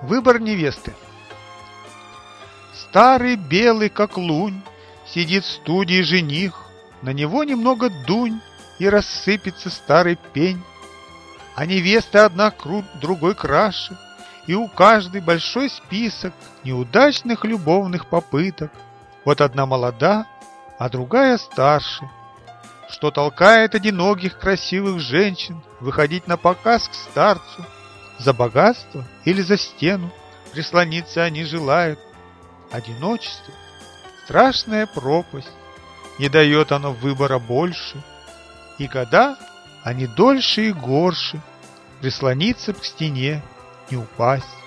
Выбор невесты. Старый белый, как лунь, сидит в студии жених, на него немного дунь, и рассыпется старый пень. А невесты одна другой краше, и у каждой большой список неудачных любовных попыток. Вот одна молода, а другая старше, что толкает одиноких красивых женщин выходить на показ к старцу. За богатство или за стену прислониться они желают. Одиночество — страшная пропасть, не дает оно выбора больше, и года они дольше и горше, прислониться к стене, не упасть.